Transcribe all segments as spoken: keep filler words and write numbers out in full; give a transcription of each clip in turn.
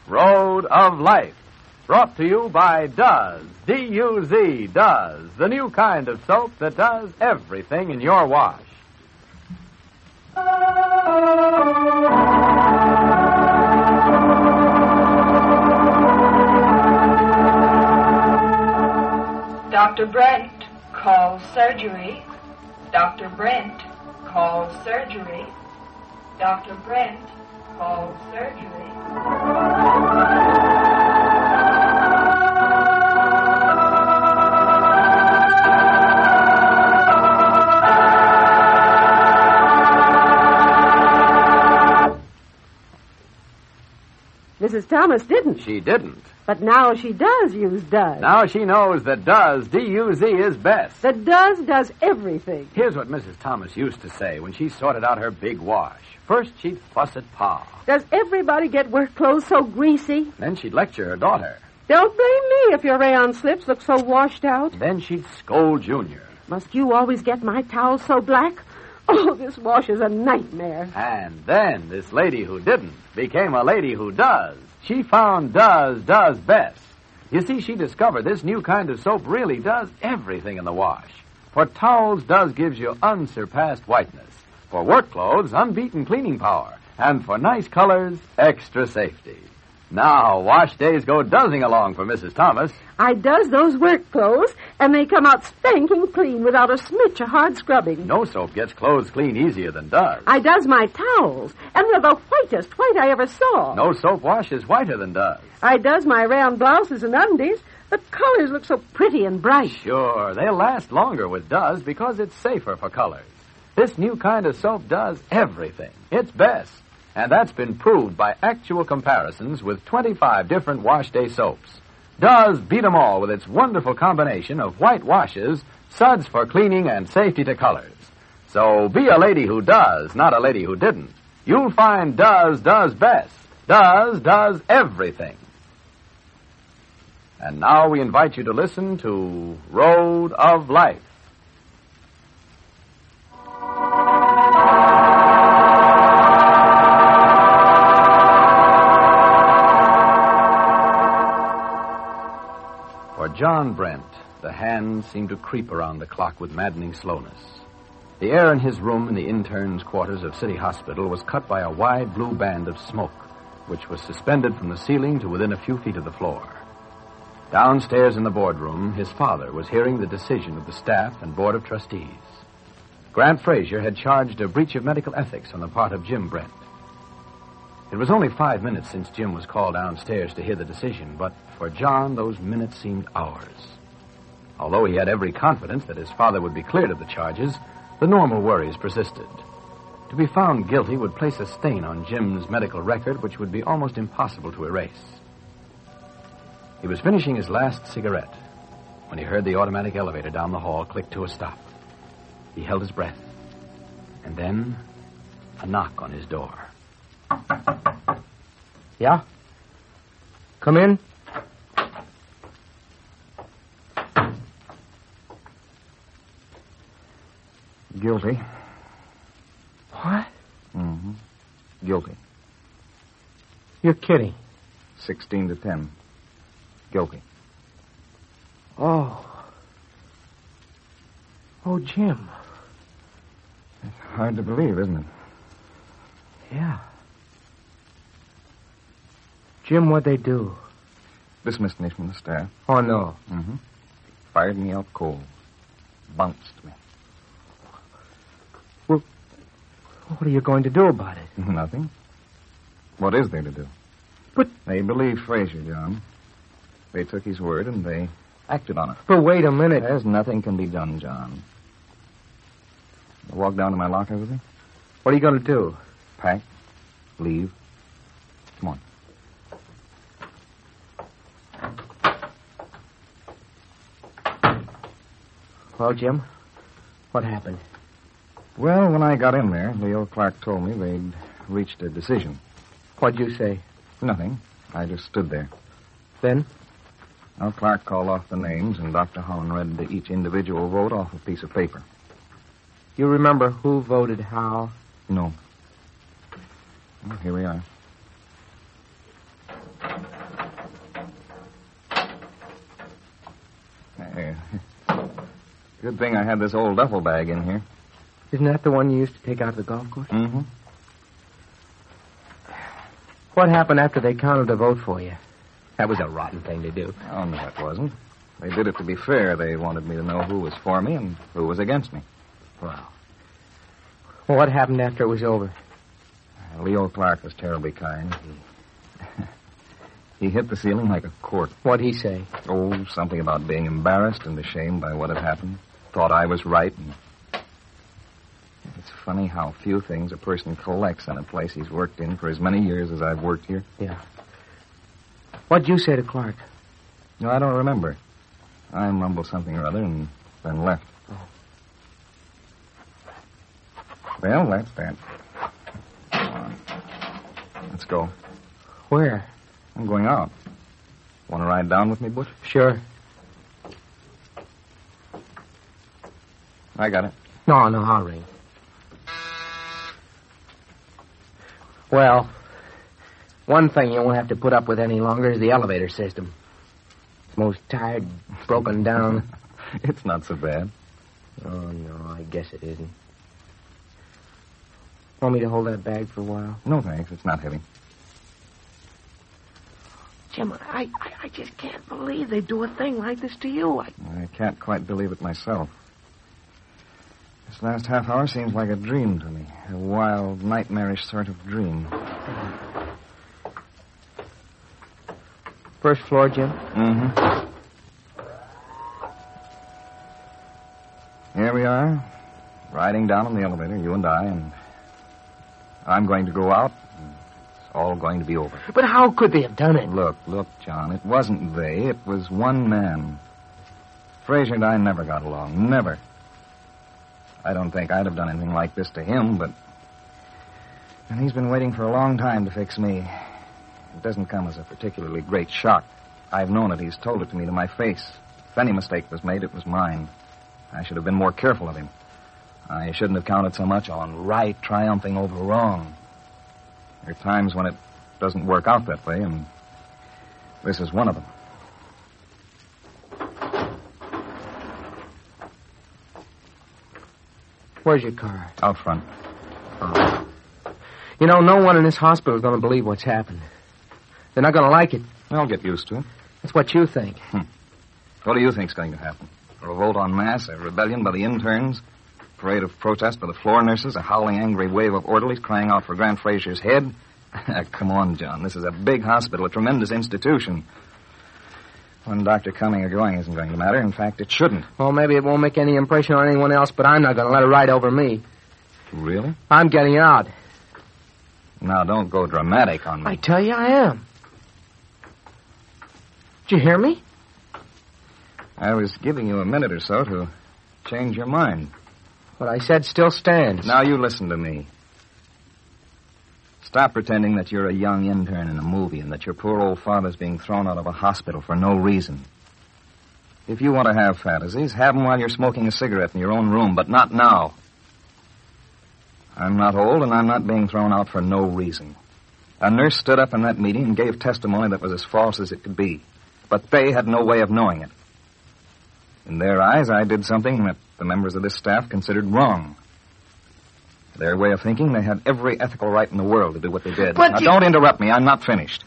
Road of Life. Brought to you by Duz, D U Z, Duz, the new kind of soap that does everything in your wash. Doctor Brent calls surgery. Doctor Brent calls surgery. Doctor Brent calls surgery. Missus Thomas didn't. She didn't. But now she does use Duz. Now she knows that Duz, D U Z, is best. That Duz does everything. Here's what Missus Thomas used to say when she sorted out her big wash. First, she'd fuss at Pa. Does everybody get work clothes so greasy? Then she'd lecture her daughter. Don't blame me if your rayon slips look so washed out. Then she'd scold Junior. Must you always get my towels so black? Oh, this wash is a nightmare. And then this lady who didn't became a lady who does. She found Duz does best. You see, she discovered this new kind of soap really does everything in the wash. For towels, Duz gives you unsurpassed whiteness. For work clothes, unbeaten cleaning power. And for nice colors, extra safety. Now, wash days go dozzing along for Missus Thomas. I does those work clothes, and they come out spanking clean without a smidge of hard scrubbing. No soap gets clothes clean easier than Duz. I does my towels, and they're the whitest white I ever saw. No soap washes whiter than Duz. I does my round blouses and undies. The colors look so pretty and bright. Sure, they'll last longer with Duz because it's safer for colors. This new kind of soap does everything. It's best. And that's been proved by actual comparisons with twenty-five different wash day soaps. Duz beat 'em all with its wonderful combination of white washes, suds for cleaning, and safety to colors. So be a lady who does, not a lady who didn't. You'll find Duz does best. Duz does everything. And now we invite you to listen to Road of Life. For John Brent, the hands seemed to creep around the clock with maddening slowness. The air in his room in the interns' quarters of City Hospital was cut by a wide blue band of smoke, which was suspended from the ceiling to within a few feet of the floor. Downstairs in the boardroom, his father was hearing the decision of the staff and board of trustees. Grant Frazier had charged a breach of medical ethics on the part of Jim Brent. It was only five minutes since Jim was called downstairs to hear the decision, but for John, those minutes seemed hours. Although he had every confidence that his father would be cleared of the charges, the normal worries persisted. To be found guilty would place a stain on Jim's medical record which would be almost impossible to erase. He was finishing his last cigarette when he heard the automatic elevator down the hall click to a stop. He held his breath, and then a knock on his door. Yeah? Come in. Guilty. What? Mm-hmm. Guilty. You're kidding. Sixteen to ten. Guilty. Oh. Oh, Jim. It's hard to believe, isn't it? Yeah. Jim, what'd they do? Dismissed me from the staff. Oh, no. Mm-hmm. Fired me out cold. Bounced me. Well, what are you going to do about it? Nothing. What is there to do? But... They believe Frazier, John. They took his word and they acted on it. But wait a minute. There's nothing can be done, John. I'll walk down to my locker with you. What are you going to do? Pack. Leave. Come on. Well, Jim, what happened? Well, when I got in there, Leo Clark told me they'd reached a decision. What'd you say? Nothing. I just stood there. Then? Well, Clark called off the names, and Doctor Holland read each individual vote off a piece of paper. You remember who voted how? No. Well, here we are. Good thing I had this old duffel bag in here. Isn't that the one you used to take out to the golf course? Mm-hmm. What happened after they counted the vote for you? That was a rotten thing to do. Oh, no, it wasn't. They did it to be fair. They wanted me to know who was for me and who was against me. Wow. Well, what happened after it was over? Leo Clark was terribly kind. He, he hit the ceiling like a cork. What'd he say? Oh, something about being embarrassed and ashamed by what had happened. Thought I was right. And it's funny how few things a person collects in a place he's worked in for as many years as I've worked here. Yeah. What'd you say to Clark? No, I don't remember. I mumbled something or other and then left. Oh. Well, that's that. Come on. Let's go. Where? I'm going out. Want to ride down with me, Butch? Sure. I got it. No, no, I'll ring. Well, one thing you won't have to put up with any longer is the elevator system. It's most tired, broken down. It's not so bad. Oh, no, I guess it isn't. Want me to hold that bag for a while? No, thanks. It's not heavy. Jim, I, I, I just can't believe they do a thing like this to you. I... I can't quite believe it myself. This last half hour seems like a dream to me. A wild, nightmarish sort of dream. First floor, Jim? Mm-hmm. Here we are, riding down in the elevator, you and I, and I'm going to go out, and it's all going to be over. But how could they have done it? Look, look, John, it wasn't they, it was one man. Frazier and I never got along, never. I don't think I'd have done anything like this to him, but... And he's been waiting for a long time to fix me. It doesn't come as a particularly great shock. I've known it. He's told it to me to my face. If any mistake was made, it was mine. I should have been more careful of him. I shouldn't have counted so much on right triumphing over wrong. There are times when it doesn't work out that way, and this is one of them. Where's your car? Out front. Oh. You know, no one in this hospital is going to believe what's happened. They're not going to like it. I'll get used to it. That's what you think. Hmm. What do you think's going to happen? A revolt en masse, a rebellion by the interns, a parade of protest by the floor nurses, a howling, angry wave of orderlies crying out for Grant Frazier's head? Come on, John. This is a big hospital, a tremendous institution. One doctor coming or going isn't going to matter. In fact, it shouldn't. Well, maybe it won't make any impression on anyone else, but I'm not going to let it ride over me. Really? I'm getting out. Now, don't go dramatic on me. I tell you, I am. Did you hear me? I was giving you a minute or so to change your mind. What I said still stands. Now you listen to me. Stop pretending that you're a young intern in a movie and that your poor old father's being thrown out of a hospital for no reason. If you want to have fantasies, have them while you're smoking a cigarette in your own room, but not now. I'm not old, and I'm not being thrown out for no reason. A nurse stood up in that meeting and gave testimony that was as false as it could be. But they had no way of knowing it. In their eyes, I did something that the members of this staff considered wrong. Their way of thinking, they had every ethical right in the world to do what they did. But now, you... don't interrupt me. I'm not finished.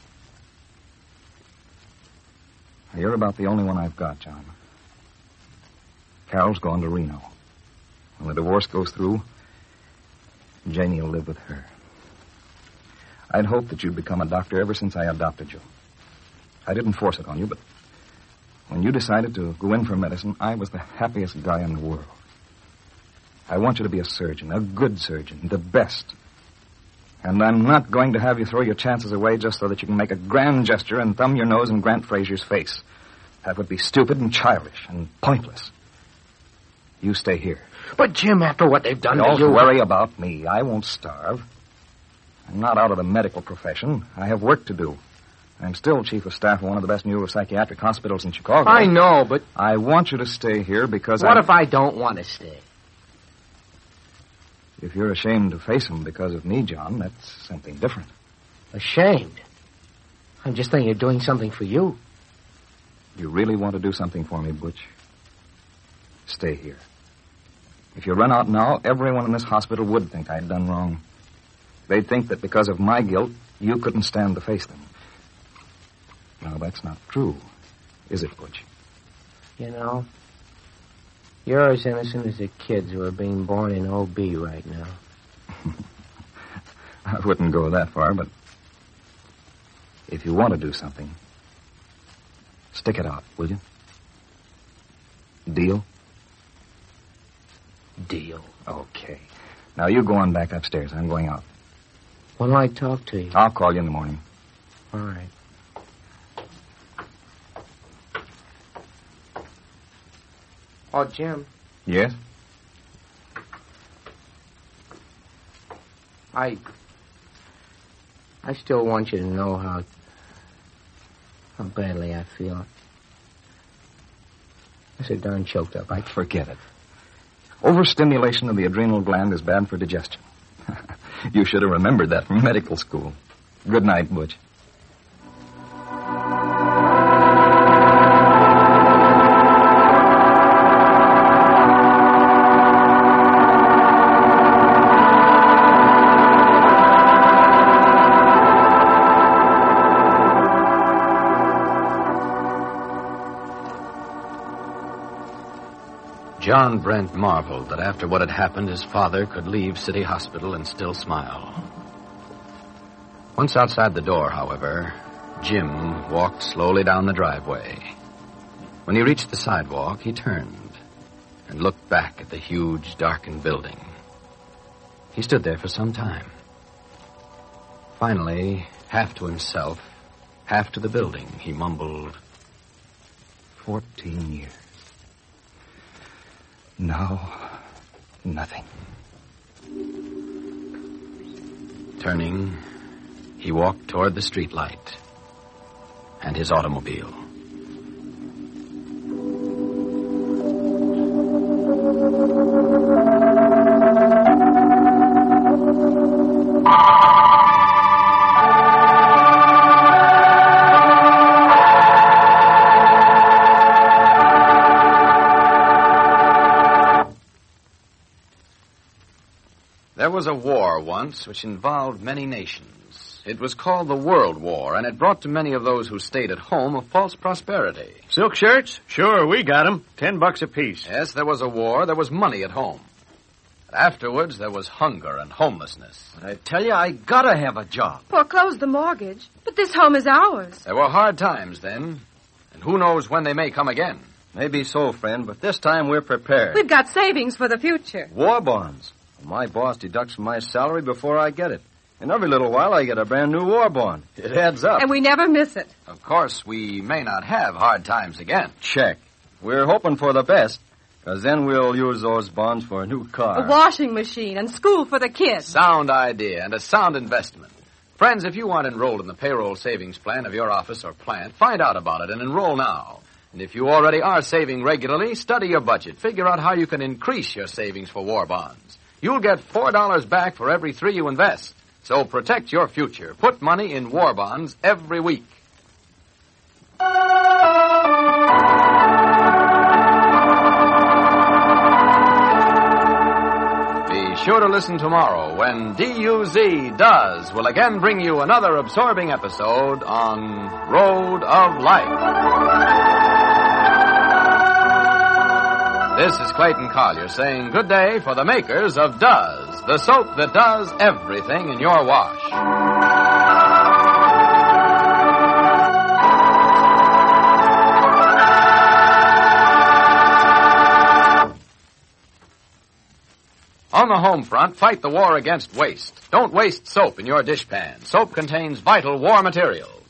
You're about the only one I've got, John. Carol's gone to Reno. When the divorce goes through, Janie will live with her. I'd hoped that you'd become a doctor ever since I adopted you. I didn't force it on you, but when you decided to go in for medicine, I was the happiest guy in the world. I want you to be a surgeon, a good surgeon, the best. And I'm not going to have you throw your chances away just so that you can make a grand gesture and thumb your nose in Grant Frazier's face. That would be stupid and childish and pointless. You stay here. But, Jim, after what they've done Don't to you... worry about me. I won't starve. I'm not out of the medical profession. I have work to do. I'm still chief of staff of one of the best neuropsychiatric hospitals in Chicago. I know, but... I want you to stay here because What I... if I don't want to stay? If you're ashamed to face him because of me, John, that's something different. Ashamed? I'm just thinking of doing something for you. You really want to do something for me, Butch? Stay here. If you run out now, everyone in this hospital would think I'd done wrong. They'd think that because of my guilt, you couldn't stand to face them. No, that's not true, is it, Butch? You know, you're as innocent as the kids who are being born in O B right now. I wouldn't go that far, but if you want to do something, stick it out, will you? Deal? Deal. Okay. Now you go on back upstairs. I'm going out. When'll I talk to you? I'll call you in the morning. All right. Oh, Jim. Yes? I... I still want you to know how... how badly I feel. I'm so darn choked up. I... Forget it. Overstimulation of the adrenal gland is bad for digestion. You should have remembered that from medical school. Good night, Butch. John Brent marveled that after what had happened, his father could leave City Hospital and still smile. Once outside the door, however, Jim walked slowly down the driveway. When he reached the sidewalk, he turned and looked back at the huge, darkened building. He stood there for some time. Finally, half to himself, half to the building, he mumbled, Fourteen years. Now, nothing. Turning, he walked toward the streetlight and his automobile. There was a war once which involved many nations. It was called the World War, and it brought to many of those who stayed at home a false prosperity. Silk shirts? Sure, we got 'em. Ten bucks apiece. Yes, there was a war. There was money at home. But afterwards, there was hunger and homelessness. I tell you, I gotta have a job. Foreclose the mortgage. But this home is ours. There were hard times then, and who knows when they may come again. Maybe so, friend, but this time we're prepared. We've got savings for the future. War bonds. My boss deducts my salary before I get it. And every little while I get a brand new war bond. It adds up. And we never miss it. Of course, we may not have hard times again. Check. We're hoping for the best, because then we'll use those bonds for a new car. A washing machine and school for the kids. Sound idea and a sound investment. Friends, if you aren't enrolled in the payroll savings plan of your office or plant, find out about it and enroll now. And if you already are saving regularly, study your budget. Figure out how you can increase your savings for war bonds. You'll get four dollars back for every three you invest. So protect your future. Put money in war bonds every week. Be sure to listen tomorrow when D U Z Does will again bring you another absorbing episode on Road of Life. This is Clayton Collier saying good day for the makers of Does, the soap that does everything in your wash. On the home front, fight the war against waste. Don't waste soap in your dishpan. Soap contains vital war materials.